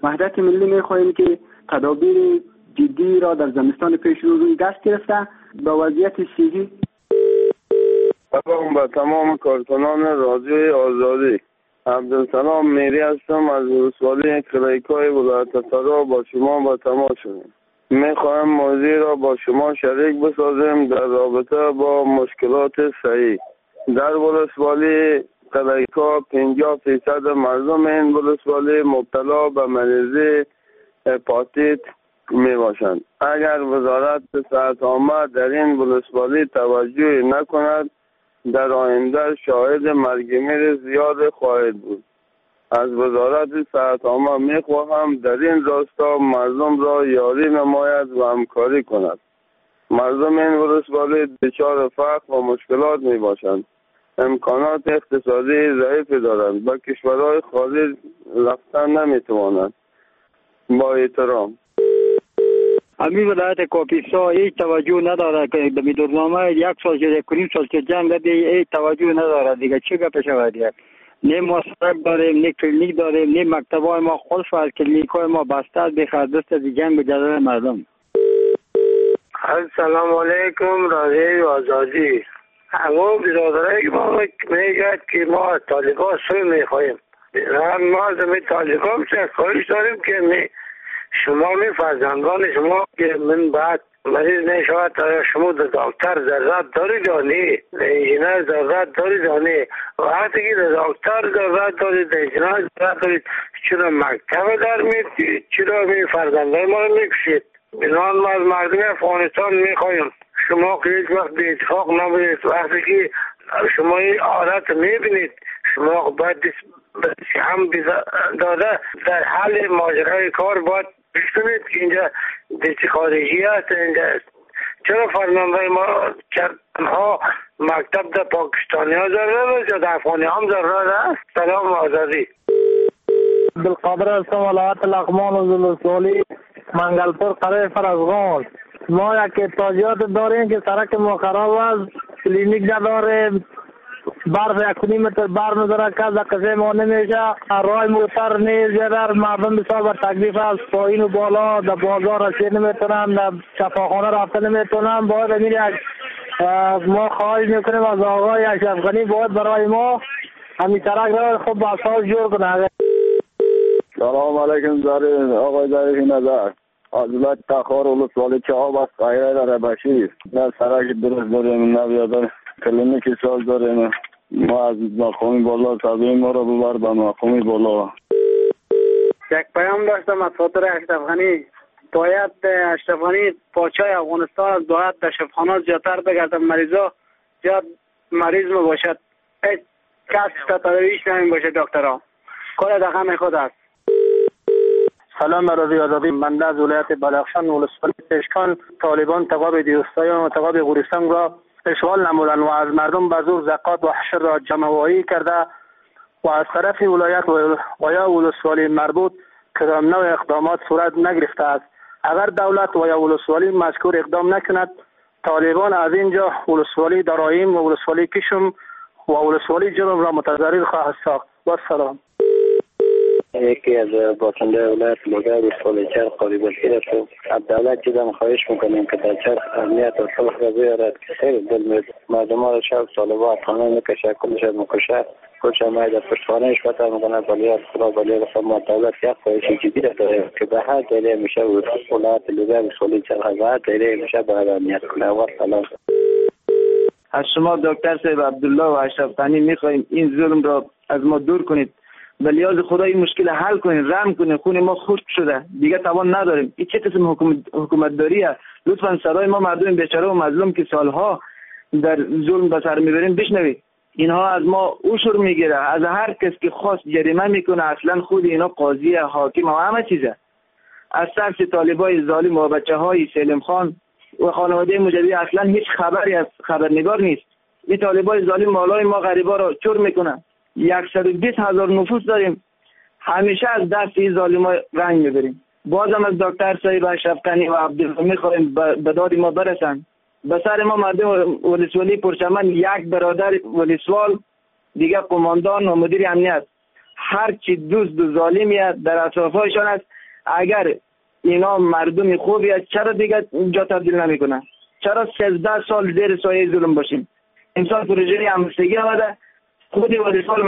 وحدت ملی میخواهیم که تدابیر جدی را در زمستان پیش روی دست گرفته با وضعیت صحی. سلام به تمام کارکنان رادیوی آزادی. عبدالسلام میری هستم از ولسوالی کلیکای ولایت فرا با شما با تماس شدیم. میخواهم موضوع را با شما شریک بسازیم در رابطه با مشکلات صحی. در ولسوالی کلیکا 50% مردم این ولسوالی مبتلا به مریضی هپاتیت می باشند. اگر وزارت صحت عامه در این ولسوالی توجه نکند در آینده شاهد مرگ میر زیاد خواهد بود. از وزارت صحت عامه می خواهم در این راستا مردم را یاری نماید و همکاری کند. مردم این ولسوالی دچار فقر و مشکلات می باشند. امکانات اقتصادی ضعیف دارند. به کشورهای خارج رفتن نمی توانند. با احترام. همین ولایت کاپیسا هیچ توجه نداره که به دورنامه 1 سال شده 1.5 سال که جنگ ده هیچ توجه نداره دیگه چه گپ شود دیگه. نه مسترک داریم نه کلینیک داریم نه مکتبای ما خلف از کلینیکای ما بسته است بخاطر دست جنگ به جدل مردم. السلام علیکم رادیوی آزادی. اما برادرای ما میگه که ما طالبان سو میخواهیم. ما از طالبان چه خواهش داریم که شما فرزندان شما که من بعد مریض نشود شما در دکتر ضرورت دارید یا نه؟ انجینر ضرورت دارید یا نه؟ وقتی که در دکتر ضرورت دارید انجینر ضرورت دارید چرا مکتب در میدید؟ چرا فرزندان ما رو میکشید؟ بنان ما از مردم افغانستان میخواهیم شما که هیچ وقت به اتفاق نبودید. وقتی که شما این حالت میبینید شما باید هم داده در حال ماجرای کار باید بشتونید که اینجا دیتی خارجی هست. اینجا چرا فرزندان ما ها مکتب در پاکستانی ها ضرورت است یا در افغانی هم ضرورت است؟ سلام آزادی. بالقادر هستم ولایت لغمان و ولسوالی منگلپور قریه فرزغان. ما یک احتیاجات داریم که سرک ما خراب است، کلینیک نداریم، برف 1.5 متر برف نداره که از کسی ما نمیشه، رای موتر نیست، در مردم بسیار بر تکلیف است، پایین و بالا در بازار رسید نمیتونن، در شفاخانه رفته نمیتونن. باید امیر یک ما خواهش میکنیم از آقای اشرف غنی باید برای ما همین سرک را خوب بساز جور کنه. سلام علیکم آقای ظریف نظر. از تخار ولسوالی چه آب است غیره داره بشیر نه سرک درست داریم نه بیادر کلینیکی ساز داریم. ما از مقامی بالا طبیعی ما رو ببر به مقامی بالا. یک پیام داشتم از خاطر اشرف غنی. باید اشرف غنی پادشاه افغانستان باید در شفاخانه زیادتر بگردن مریضا زیاد مریض می باشد هیچ کس تداویش نمی باشه دکترها کار دقیق خود است. سلام برای آزادی. من از ولایت بدخشان ولسوالی پشکان طالبان تقاب دیوستایان و تقاب گورستان را اشغال نمودند و از مردم به زور زکات و حشر را جمع‌آوری کرده و از طرف ولایت و یا ولسوالی مربوط کدام نوع اقدامات صورت نگرفته است. اگر دولت و یا ولسوالی مذکور اقدام نکند طالبان از اینجا ولسوالی درایم و ولسوالی کشم و ولسوالی جنوب را متضرر خواهد ساخت. و سلام. یکی از باشنده ولایت لوگر ولسوالی چرخ قریب الخیر است. از دولت چیزا خواهش میکنیم که در چرخ امنیت و صلح را بیارد که خیلی دل میاد مردم ها را شب طالبان خانه میکشه کلش میکشه کلش ماید در پشتوانهش پتر میکنه بلیاد خدا بلیاد خدا. دولت یک خواهش جدی را داره که به هر دلیل میشه ولایت لوگر ولسوالی چرخ به هر دلیل میشه باید امنیت کنه. و سلام. از شما دکتر صاحب عبدالله و اشرف غنی میخواهیم این ظلم را از ما دور کنید. به لیاز خدا این مشکل حل کنید، رحم کنید. خون ما خشک شده دیگه توان نداریم. این چه قسم حکومت داریه؟ لطفا صدای ما مردم بیچاره و مظلوم که سالها در ظلم به سر میبریم بشنوید. اینها از ما عشر میگیره، از هر کس که خواست جریمه میکنه. اصلا خود اینا قاضی حاکم و همه چیزه. از ترس طالبای ظالم و بچهای سلیم خان و خانواده مجددی اصلا هیچ خبری از خبرنگار نیست. این طالبای ظالم مالای ما غریبا را چور میکنن. 120,000 نفوس داریم. همیشه از دست این ظالما رنج میبریم. بازم از دکتر صاحب اشرف غنی و عبدالله میخوایم به داد ما برسن. به سر ما مردم ولسوالی پرچمن یک برادر ولسوال دیگه قماندان و مدیر امنیت هر چی دوست و ظالمیت در اطرافشان است اگر اینا مردم خوبی است چرا دیگه جا تبدیل نمیکنه؟ چرا 13 سال زیر سایه ظلم باشیم؟ انسان پروژه همبستگی آمده خودی ولی سال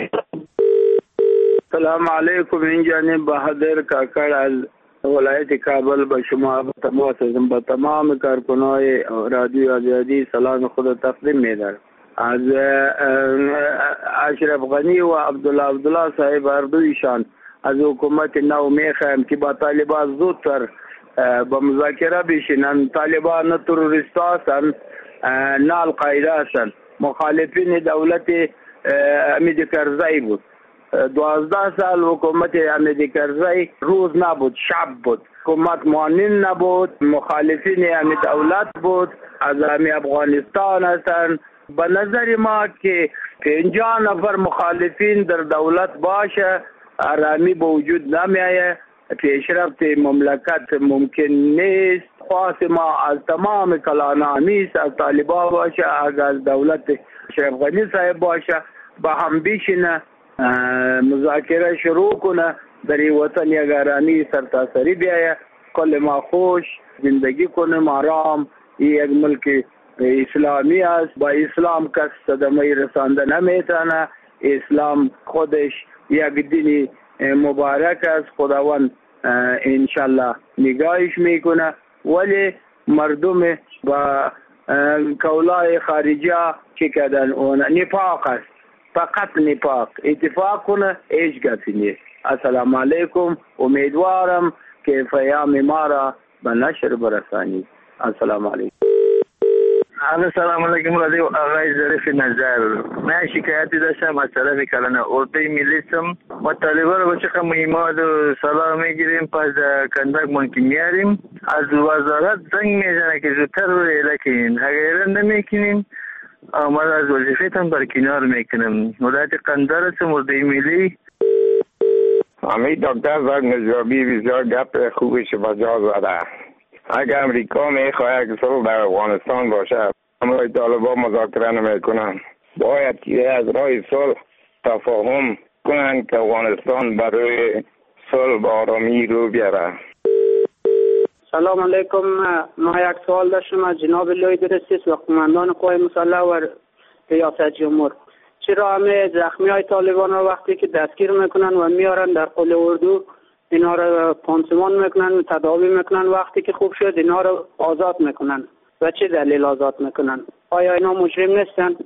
سلام علیکم. این جانب بهادر کاکر از ولایت کابل به شما تماس هستم. با تمام کارکنای رادیو آزادی سلام خود تقدیم می‌دارم. از اشرف غنی و عبدالله صاحب اردویشان از حکومت نو میخوایم که با طالبان زودتر با مذاکره بشینن. طالبان نه تروریست هستند نه القاعده هستند، مخالفین دولت حمید کرزی بود. 12 سال حکومت حمید کرزی روز نبود، شب بود. حکومت معاون نبود، مخالفین همین دولت بود، از همین افغانستان هستند. به نظر ما که 50 نفر مخالفین در دولت باشه آرامی به وجود نمیایه، پیشرفت مملکت ممکن نیست. خواست ما از تمام کلانامیست از طالبان باشه، از دولت اشرف غنی صاحب باشه، با هم بشینه مذاکره شروع کنه، در این وطن یک آرامی سرتاسری بیایه، کل ما خوش زندگی کنیم آرام. یک ملک اسلامی است، با اسلام کس صدمه رسانده نمیتونه. اسلام خودش یک دین مبارک است، خداوند انشالله نگاهش میکنه، ولی مردم با کولای خارجی چی کردن اون نفاق است، فقط نفاق. اتفاق کنه هیچ گپی نیست. السلام علیکم. امیدوارم که پیام ما را به نشر برسانید. السلام علیکم. سلام علیکم رادیو آقای ظریف نظر. من شکایتی داشتم از طرف کلان اردوی ملیتم. ما طالبان رو با چقدر مهمات و سلام میگیریم، پس کندک ممکن میاریم. از وزارت زنگ میزنه که زودتر رو ایله کنین، اگر نمیکنین آمد از وظیفتان برکنار میکنم. ولایت قندهار هستم، اردوی ملی. همین دکتر زاد نجابی بسیار گپ خوبش بجا زده. اگر امریکا میخواهد که صلح در افغانستان باشه، همراه طالبان مذاکره نمیکنن. باید که از راه صلح تفاهم کنن که افغانستان برای صلح و آرامی رو بیاره. سلام علیکم. ما یک سوال داشتم از جناب لوی درستیس و قماندان قوای مسلح و ریاست جمهور. چرا همه زخمی های طالبان رو وقتی که دستگیر میکنن و میارن در قل اردو اینا رو پانسمان میکنن و تداوی میکنن، وقتی که خوب شد اینا رو آزاد میکنن؟ و چه دلیل آزاد میکنن؟ آیا اینا مجرم نیستن؟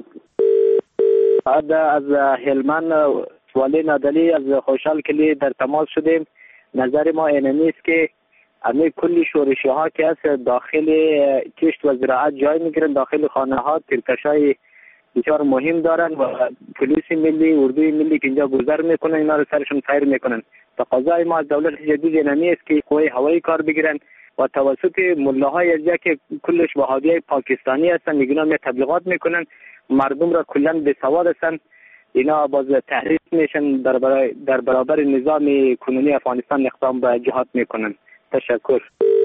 از هلمند ولی نادلی از خوشحال کلی در تماس شدیم. نظر ما اینمی است که همه کلی شورشی ها که هست داخل کشت و زراعت جای میگیرن، داخل خانه ها ترکشای بسیار مهم دارن و پلیس ملی، اردوی ملی که اینجا گذر میکنن اینا رو سرشون سیر میکنن. تقاضای ما از دولت جدید اینمی است که قوه هوایی کار بگیرن و توسط ملاهای اینجا که کلش وهابی پاکستانی هستن، اینا می تبلیغات میکنن، مردم را کلا بی سواد هستن، اینا باز تحریک میشن در برابر نظام کنونی افغانستان اقدام به جهاد میکنن. تشکر.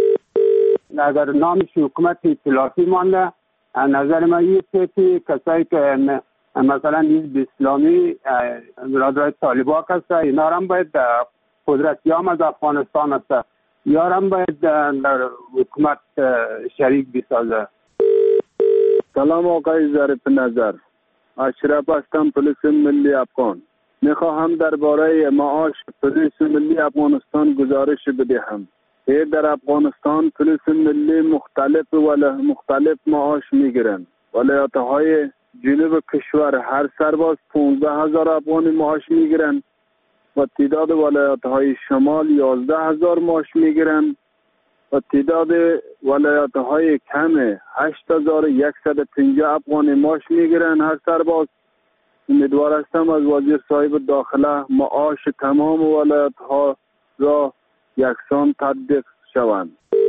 در نامش حکومت ائتلافی مانده. نظر ما ایست که کسایی که مثلا حزب اسلامی برادرای طالبان هست اینا هم باید قدرتی هم از افغانستان هست، یا هم باید در حکومت شریک بسازه. سلام آقای ظریف نظر. اشرف هستم، پلیس ملی افغان. میخواهم درباره معاش پلیس ملی افغانستان گزارش بدهم. در افغانستان پلیس ملی مختلف معاش میگیرند. ولایت‌های جنوب کشور هر سرباز 15,000 افغانی معاش میگیرند و تعداد ولایت‌های شمال 11,000 معاش میگیرند و تعداد ولایت‌های کم 8,150 افغانی معاش میگیرند هر سرباز. امیدوار هستم از وزیر صاحب داخله معاش تمام ولایت‌ها را یکسان تطبیق شوند.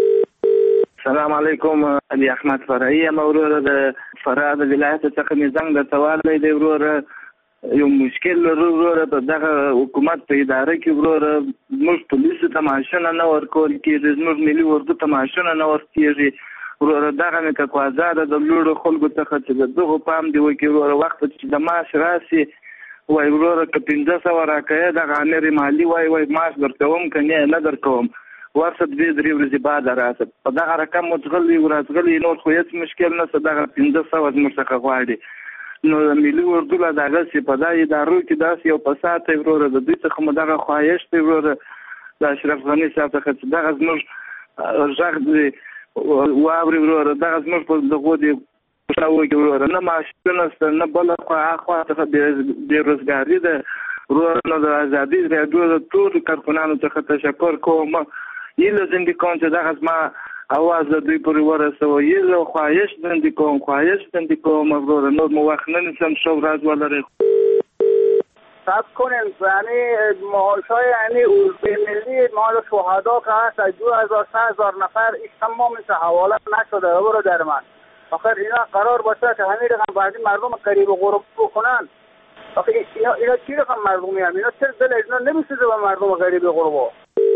سلام علیکم. علی احمد فرعی مورور در فرع د ولایت څخه زنګ د توالې دی ورور یو مشکل ورور په دغه حکومت په اداره کې ورور موږ پولیسو ته معاشونه نه ورکول کېږي، موږ ملي اردو ته معاشونه نه ورکېږي ورور. دغه مې که کوازاده د لوړو خلکو څخه چې د دغو پام دی وکړي ورور، وخت چې د معاش راسي وای ورور که 1500 راکایه د غامر مالی وای ماش درکوم کنه نه درکوم ورته 2-3 ورځې بعد راځه په دا رقم متغلی ورځغلی نور خو هیڅ مشکل نه څه دا 1500 مرڅخه غواړي نو ملي اردو لا دغه سی په دا ادارو کې داس یو پسات ورور د دوی څخه مدغه خواهش دی ورور د اشرف غنی صاحب څخه دا زموږ ژغ دی واوري ورور دا زموږ په دغه دی شاوږي ورور نه ماشینه نه بل خو ته د روزګاری ده ورور نه د ازادي راډیو د ټول کارکونانو څخه تشکر کوم یله زندګی کوم چې دا غزما اواز د دوی پورې ورسوي یله خواهش زندگی کوم ورور نو مو وخت نه نشم شو راز ولري صبر کنیم یعنی معاشای یعنی اردوی ملی مال شهدا که هست از 2000-3000 نفر ایش تمام مثل حواله نشده برادر من آخر اینا قرار باشه که همین رقم بعدی مردم قریب غرب بکنن آخر اینا چی رقم مردمی هم اینا چرا دل اینا نمیسیده به مردم قریب غربا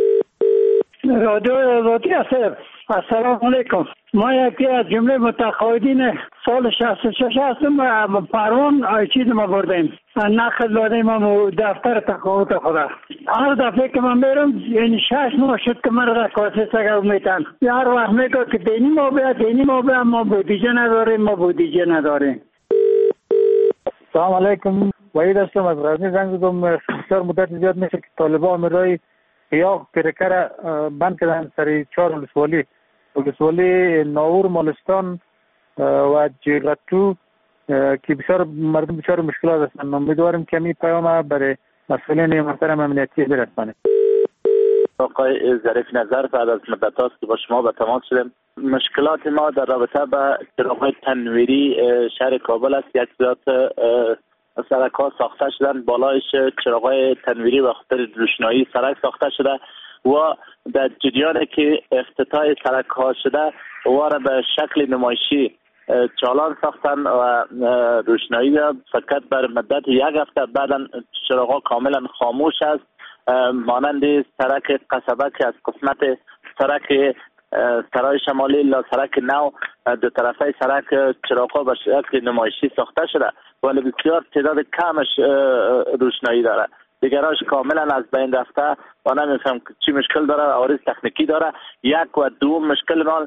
رادیو صاحب السلام علیکم ما یکی از جمله متقاعدین سال 66 هستم و فرمان چیز ما بردیم نقل دادیم ما دفتر تقاعد خدا هر دفعه که من میرم یعنی 6 ماه شد که من را کاسه سگه میتن هر وقت میگه که دینی ما بیا ما بودیجه نداریم سلام علیکم وحید هستم از غزنی زنگ زدم بسیار مدت زیاد میشه که طالبان امرای یا پیرکر بند کردن سر 4 ولسوالی ناور مالستان و جیغتو که بسیار مردم بسیار مشکلات هستند. امیدوارم که این پیام برای مسئولین محترم امنیتی برسانه. آقای ظریف نظر بعد از مدت هاست که با شما به تماس شدیم. مشکلات ما در رابطه با چراغ‌های تنویری شهر کابل است. یک زیاد سرک‌ها ساخته شدن بالایش چراغ‌های تنویری و خاطر روشنایی سرک ساخته شده و در جریان که افتتاح سرک‌ها شده و به شکل نمایشی چالان ساختن و روشنایی فقط بر مدت 1 هفته بعدا چراغ‌ها کاملا خاموش است. مانند سرک قصبه که از قسمت سرک سرای شمالی لا سرک نو دو طرفه سرک چراغ‌ها به شکل نمایشی ساخته شده ولی بسیار تعداد کمش روشنایی داره. دیگراش کاملا از بین رفته و نمیفهم چی مشکل داره. عوارض تکنیکی داره. 1 و 2 مشکل نال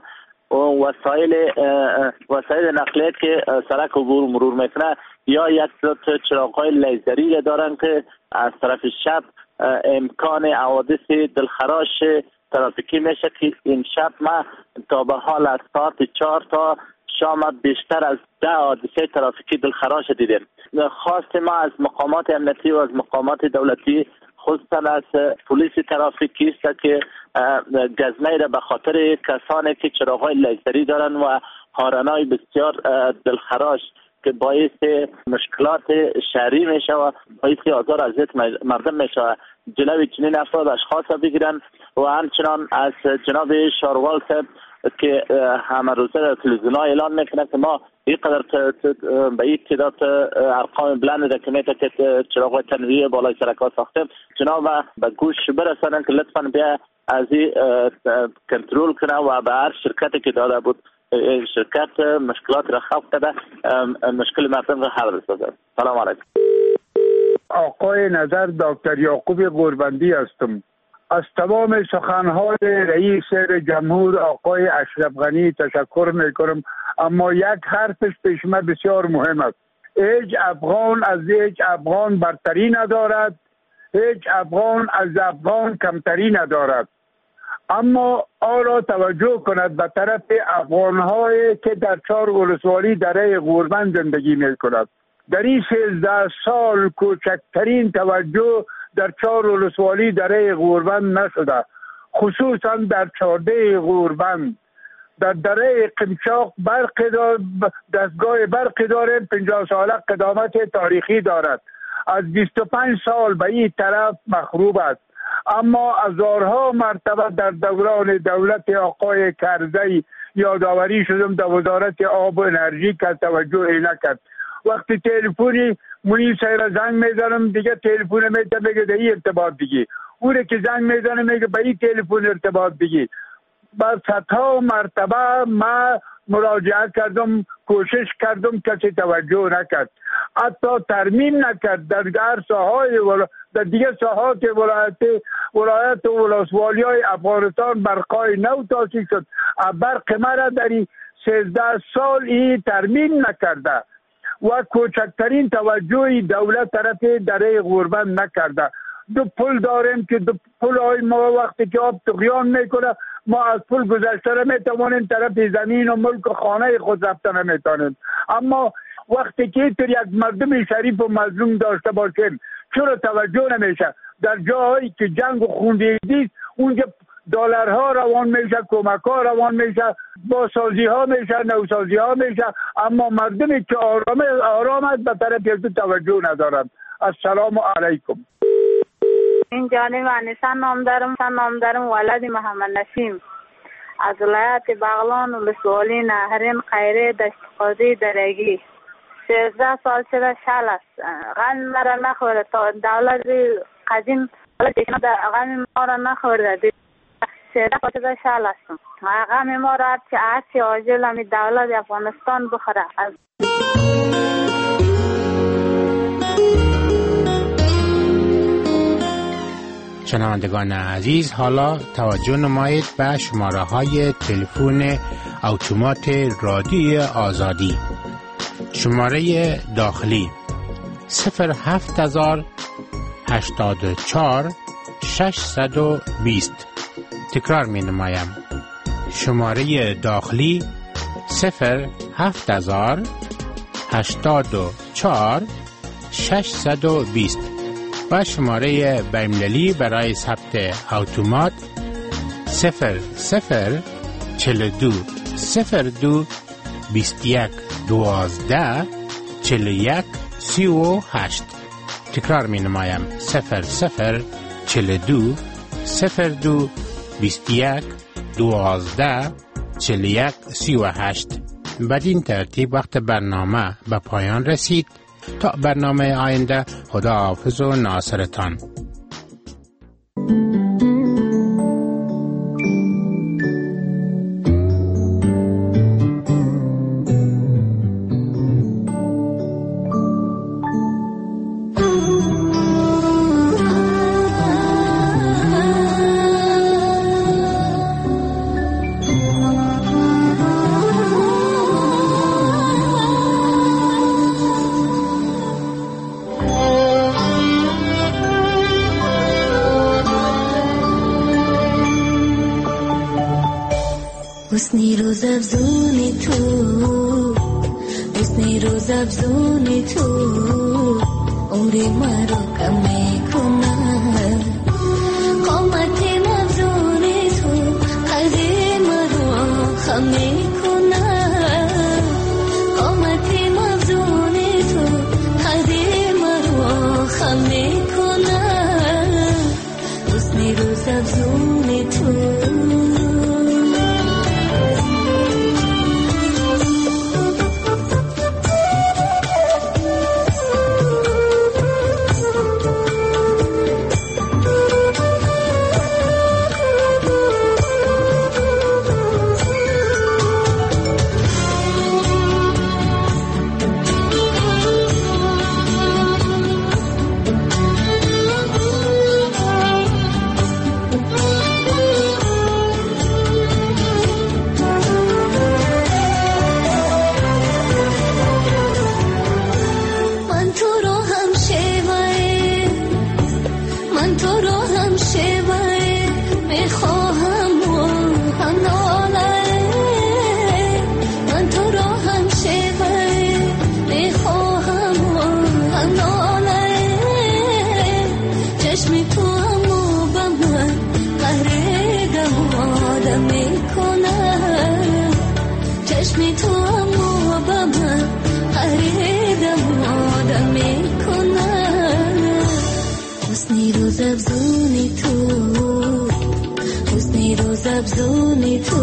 وسایل نقلیه که سرک عبور مرور میکنه یا یک چراغ‌های لیزری دارن که از طرف شب امکان حوادث دلخراش ترافیکی میشه که این شب ما تا به حال از ساعت 4 تا شام بیشتر از 10 حادثه ترافیکی دلخراش دیدیم. خواست ما از مقامات امنیتی و از مقامات دولتی خصوصا از پلیس ترافیکی است که گزمه را به خاطر کسانی که چراغ‌های لیزری دارن و هارنای بسیار دلخراش که باعث مشکلات شهری میشه و باعث آزار اذیت مردم میشه جلوی چنین افراد اشخاص را بگیرن و همچنان از جناب شاروال صاحب که همه روزه در تلویزیون اعلان میکنه که ما اینقدر به این تعداد ارقام بلند رقمیت که چراغ تنویری بالای سرک‌ها ساختیم جناب به گوش برسانن که لطفا بیا از این کنترل کنه و به هر شرکتی که داده بود شرکت مشکلات را خلق کرده مشکل مردم را حل بسازد. سلام علیکم. آقای نظر دکتر یعقوب قربندی هستم. از تمام سخنهای رئیس جمهور آقای اشرف غنی تشکر میکنم اما یک حرفش پیش من بسیار مهم است. هیچ افغان از هیچ افغان برتری ندارد، هیچ افغان از افغان کمتری ندارد. اما آن توجه کند به طرف افغان‌هایی که در 4 ولسوالی دره غوربند زندگی می‌کند. در این 13 سال کوچکترین توجه در 4 ولسوالی دره غوربند نشده، خصوصا در 14 غوربند. در دره قمچاق دستگاه برقی داره 50 ساله قدامت تاریخی دارد، از 25 سال به این طرف مخروب است. اما هزارها مرتبه در دوران دولت آقای کرزی یادآوری شدم در وزارت آب و انرژی که توجه نکرد. وقتی تلفنی منیر سیر زنگ میزنم دیگه تلفن میگه در این ارتباط دیگه، اونه که زنگ میزنه میگه به این تلفن ارتباط دیگه. با صدها مرتبه ما مراجعه کردم کوشش کردم کسی توجه نکرد، حتی ترمیم نکرد. در هر ساحای در دیگه ساحات ولایت و ولسوالی های افغانستان برقای نو تاسیس شد. برق مرا در 13 سال این ترمیم نکرده و کوچکترین توجهی دولت طرف دره غوربند نکرده. دو پل داریم که دو پل های ما وقتی که آب طغیان میکنه ما از پل گذشته نمیتوانیم، طرف زمین و ملک و خانه خود رفته نمیتوانیم. اما وقتی که یک مردم شریف و مظلوم داشته باشیم چرا توجه نمیشه؟ در جاهایی که جنگ و خونریزی اونجا دلارها روان میشه، کمک ها روان میشه، بازسازی ها میشه، نوسازی ها میشه، اما مردمی که آرام است به طرف یک توجه ندارند. السلام علیکم. این جانب انیسان نام دارم ولد محمد نسیم از ولایت بغلان ولسوالی نهرین قیره دشت قاضی درگی. 13 سال شده شل است. غم مرا نخورده تا دولت قدیم غم ما را نخورده. 13 سال شده شل است. غم ما را هرچی عاجل همی دولت افغانستان بخوره. شنوندگان عزیز، حالا توجه نمایید به شماره های تلفن اتومات رادیوی آزادی. شماره داخلی 07084 620. تکرار می نمایم. شماره داخلی 07084 620 و شماره بین‌المللی برای ثبت اتومات 0042 02 21 12 41 38. تکرار می نمایم 0042 02 21 12 41 38. بدین ترتیب وقت برنامه به پایان رسید. تا برنامه آینده، خداحافظ و ناصرتان. حسنی روز افزونی تو عمری مرا کم میکنه، قامتی افزونی تو قلبی مرا خم میکنه، قامتی افزونی تو قلبی مرا خم میکنه، حسنی روز افزونی تو. حسنی روز افزونی تو